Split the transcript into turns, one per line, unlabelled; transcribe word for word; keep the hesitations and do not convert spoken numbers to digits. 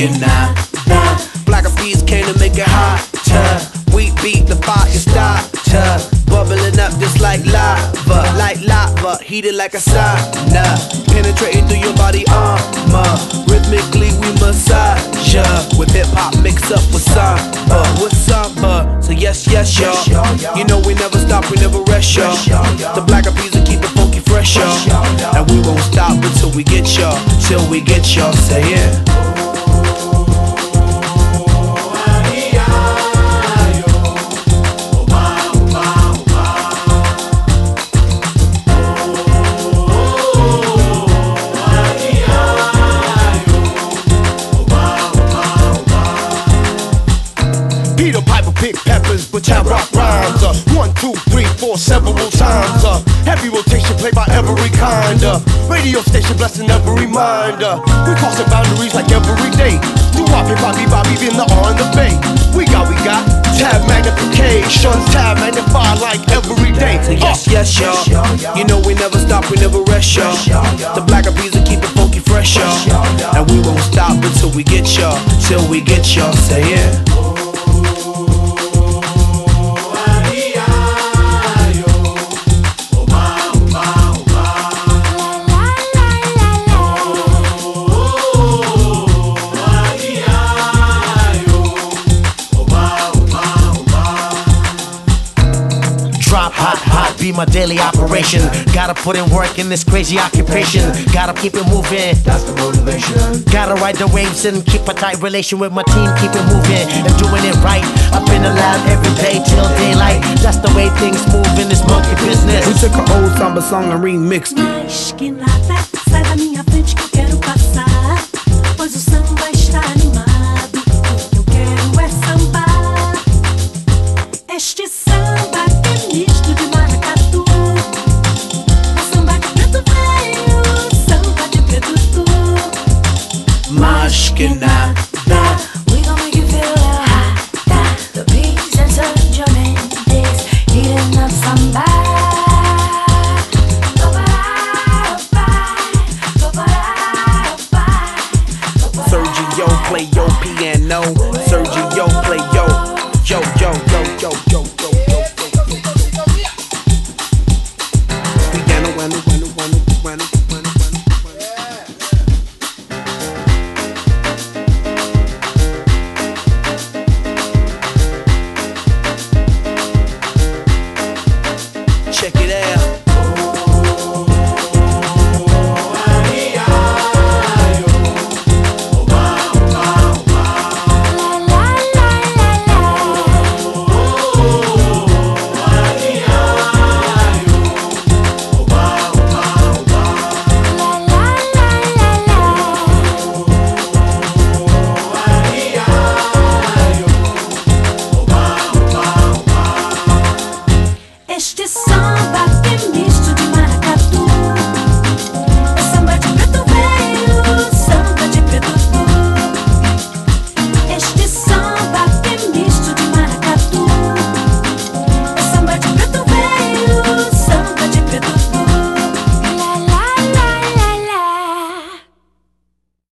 shaking now. Black Eyed Peas came to make it hotter. We beat the fire starter, bubbling up just like lava, like lava, heated like a sauna, penetrating through your body armor. Rhythmically we massage ya, with hip hop mixed up with samba, with samba. So yes, yes, y'all. You know we never stop, we never rest, y'all. The Black Eyed Peas will keep it funky fresh, y'all. And we won't stop until we get y'all, till we get y'all. Say yeah.
Pick peppers, but I rock rhymes. Uh, one, two, three, four, several times. Uh, heavy rotation played by every kind. Uh, radio station blessing every mind. Uh, we crossing boundaries like every day. Do Bobby, Bobby, Bobby, in the R and the Bay. We got, we got tab magnification, tab magnified like every day.
So yes, yes, y'all. You know we never stop, we never rest, y'all. The Black Eyed Peas will keep it funky fresh, y'all. And we won't stop until we get y'all, till we get y'all. Say yeah.
Drop hot, hot, be my daily operation. Gotta put in work in this crazy occupation. Gotta keep it moving, that's the motivation. Gotta ride the waves and keep a tight relation with my team. Keep it moving and doing it right. Up in the lab every day till daylight. That's the way things move in this monkey business.
We took an old samba song and remixed it.
Mas que nada, sai da minha frente que eu quero passar. Pois o samba